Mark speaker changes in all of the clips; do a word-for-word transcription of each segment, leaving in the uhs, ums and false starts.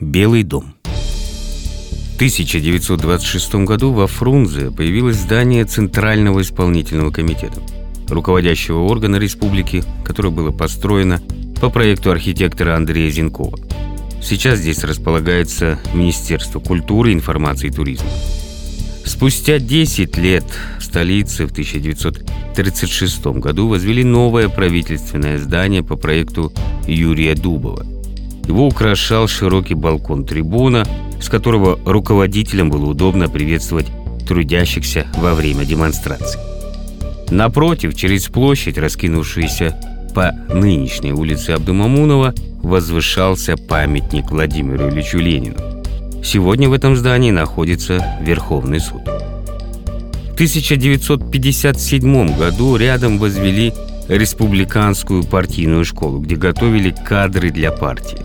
Speaker 1: Белый дом. В тысяча девятьсот двадцать шестом году во Фрунзе появилось здание Центрального исполнительного комитета, руководящего органа республики, которое было построено по проекту архитектора Андрея Зенкова. Сейчас здесь располагается Министерство культуры, информации и туризма. Спустя десять лет в столице в тысяча девятьсот тридцать шестом году возвели новое правительственное здание по проекту Юрия Дубова. Его украшал широкий балкон-трибуна, с которого руководителям было удобно приветствовать трудящихся во время демонстраций. Напротив, через площадь, раскинувшуюся по нынешней улице Абдумамунова, возвышался памятник Владимиру Ильичу Ленину. Сегодня в этом здании находится Верховный суд. В тысяча девятьсот пятьдесят седьмом году рядом возвели республиканскую партийную школу, где готовили кадры для партии.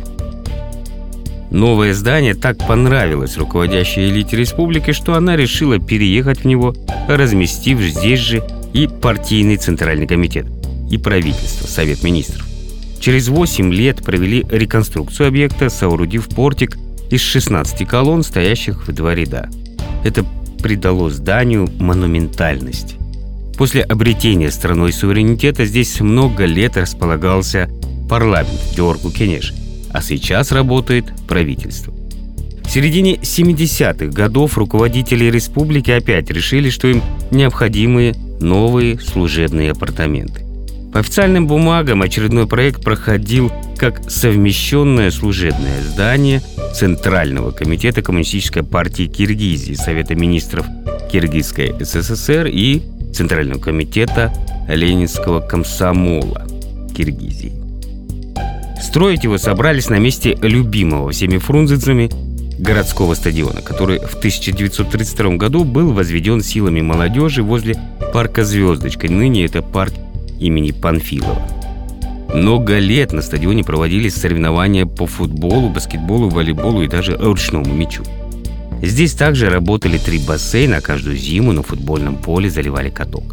Speaker 1: Новое здание так понравилось руководящей элите республики, что она решила переехать в него, разместив здесь же и партийный центральный комитет, и правительство, Совет министров. Через восемь лет провели реконструкцию объекта, соорудив портик из шестнадцати колонн, стоящих в два ряда. Это придало зданию монументальность. После обретения страной суверенитета здесь много лет располагался парламент Георгу-Кенеш, а сейчас работает правительство. В середине семидесятых годов руководители республики опять решили, что им необходимы новые служебные апартаменты. По официальным бумагам очередной проект проходил как совмещенное служебное здание Центрального комитета Коммунистической партии Киргизии, Совета министров Киргизской ССР и Центрального комитета Ленинского комсомола Киргизии. Строить его собрались на месте любимого всеми фрунзенцами городского стадиона, который в тысяча девятьсот тридцать втором году был возведен силами молодежи возле парка «Звездочка». Ныне это парк имени Панфилова. Много лет на стадионе проводились соревнования по футболу, баскетболу, волейболу и даже ручному мячу. Здесь также работали три бассейна, каждую зиму на футбольном поле заливали каток.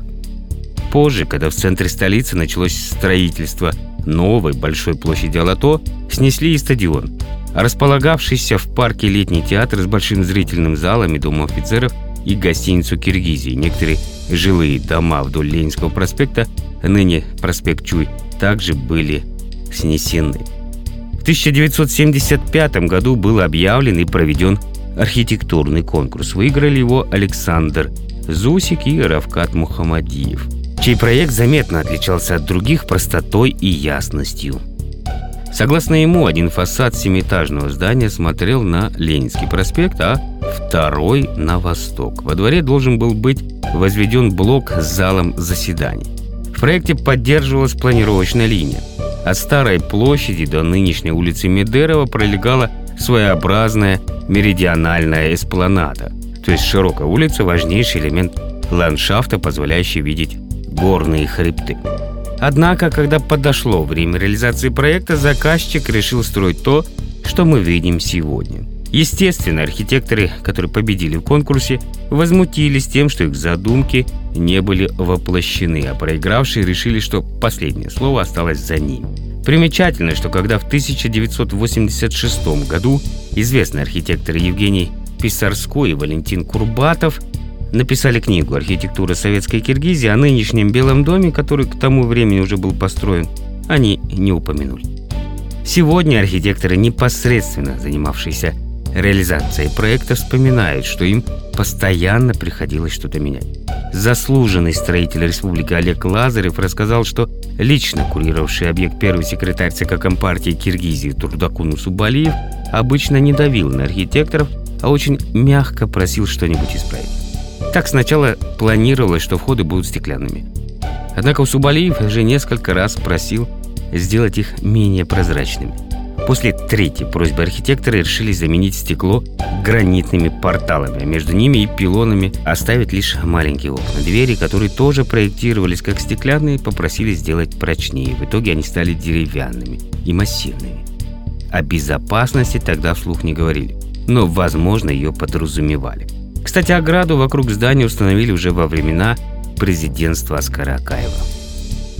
Speaker 1: Позже, когда в центре столицы началось строительство новой большой площади Алато, снесли и стадион. А располагавшийся в парке летний театр с большим зрительным залом и домом офицеров и гостиницу Киргизии. Некоторые жилые дома вдоль Ленинского проспекта, ныне проспект Чуй, также были снесены. В тысяча девятьсот семьдесят пятом году был объявлен и проведен архитектурный конкурс. Выиграли его Александр Зусик и Равкат Мухамадиев, чей проект заметно отличался от других простотой и ясностью. Согласно ему, один фасад семиэтажного здания смотрел на Ленинский проспект, а второй – на восток. Во дворе должен был быть возведен блок с залом заседаний. В проекте поддерживалась планировочная линия. От Старой площади до нынешней улицы Медерова пролегала своеобразная меридиональная эспланада, то есть широкая улица – важнейший элемент ландшафта, позволяющий видеть горные хребты. Однако, когда подошло время реализации проекта, заказчик решил строить то, что мы видим сегодня. Естественно, архитекторы, которые победили в конкурсе, возмутились тем, что их задумки не были воплощены, а проигравшие решили, что последнее слово осталось за ними. Примечательно, что когда в тысяча девятьсот восемьдесят шестом году известные архитекторы Евгений Писарской и Валентин Курбатов написали книгу «Архитектура советской Киргизии», о нынешнем Белом доме, который к тому времени уже был построен, они не упомянули. Сегодня архитекторы, непосредственно занимавшиеся реализацией проекта, вспоминают, что им постоянно приходилось что-то менять. Заслуженный строитель республики Олег Лазарев рассказал, что лично курировавший объект первый секретарь ЦК Компартии Киргизии Турдакун Усубалиев обычно не давил на архитекторов, а очень мягко просил что-нибудь исправить. Так сначала планировалось, что входы будут стеклянными. Однако Усубалиев уже несколько раз просил сделать их менее прозрачными. После третьей просьбы архитекторы решили заменить стекло гранитными порталами, а между ними и пилонами оставить лишь маленькие окна. Двери, которые тоже проектировались как стеклянные, попросили сделать прочнее. В итоге они стали деревянными и массивными. О безопасности тогда вслух не говорили, но, возможно, ее подразумевали. Кстати, ограду вокруг здания установили уже во времена президентства Оскара Акаева.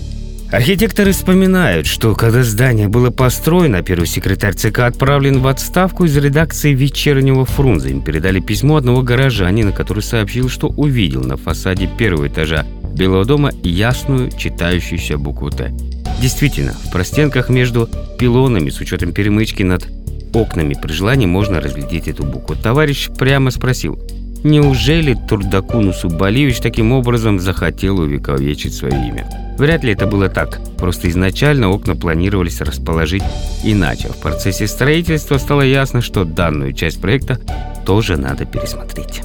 Speaker 1: Архитекторы вспоминают, что когда здание было построено, первый секретарь ЦК отправлен в отставку из редакции «Вечернего Фрунзе». Им передали письмо одного горожанина, который сообщил, что увидел на фасаде первого этажа Белого дома ясную читающуюся букву «Т». Действительно, в простенках между пилонами, с учетом перемычки над окнами, при желании можно разглядеть эту букву. Товарищ прямо спросил: неужели Турдакунус Убалиевич таким образом захотел увековечить свое имя? Вряд ли это было так. Просто изначально окна планировались расположить иначе. В процессе строительства стало ясно, что данную часть проекта тоже надо пересмотреть.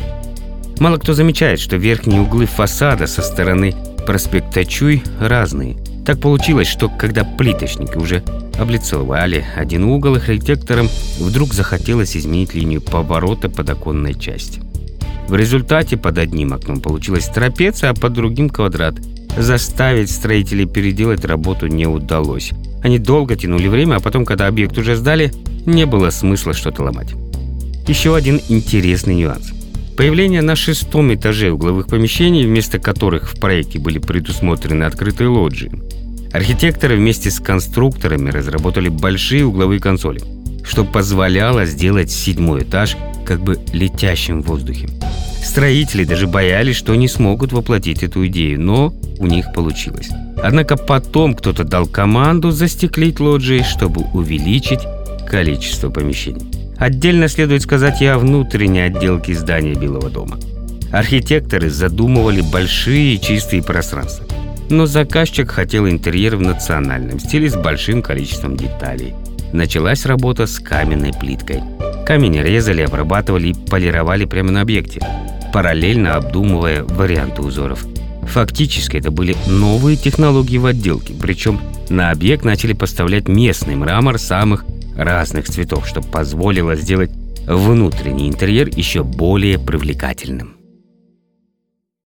Speaker 1: Мало кто замечает, что верхние углы фасада со стороны проспекта Чуй разные. Так получилось, что когда плиточники уже облицовали один угол, архитекторам вдруг захотелось изменить линию поворота подоконной части. В результате под одним окном получилась трапеция, а под другим квадрат. Заставить строителей переделать работу не удалось. Они долго тянули время, а потом, когда объект уже сдали, не было смысла что-то ломать. Еще один интересный нюанс. Появление на шестом этаже угловых помещений, вместо которых в проекте были предусмотрены открытые лоджии. Архитекторы вместе с конструкторами разработали большие угловые консоли, что позволяло сделать седьмой этаж как бы летящим в воздухе. Строители даже боялись, что не смогут воплотить эту идею, но у них получилось. Однако потом кто-то дал команду застеклить лоджии, чтобы увеличить количество помещений. Отдельно следует сказать и о внутренней отделке здания Белого дома. Архитекторы задумывали большие чистые пространства, но заказчик хотел интерьер в национальном стиле с большим количеством деталей. Началась работа с каменной плиткой. Камень резали, обрабатывали и полировали прямо на объекте, параллельно обдумывая варианты узоров. Фактически это были новые технологии в отделке, причем на объект начали поставлять местный мрамор самых разных цветов, что позволило сделать внутренний интерьер еще более привлекательным.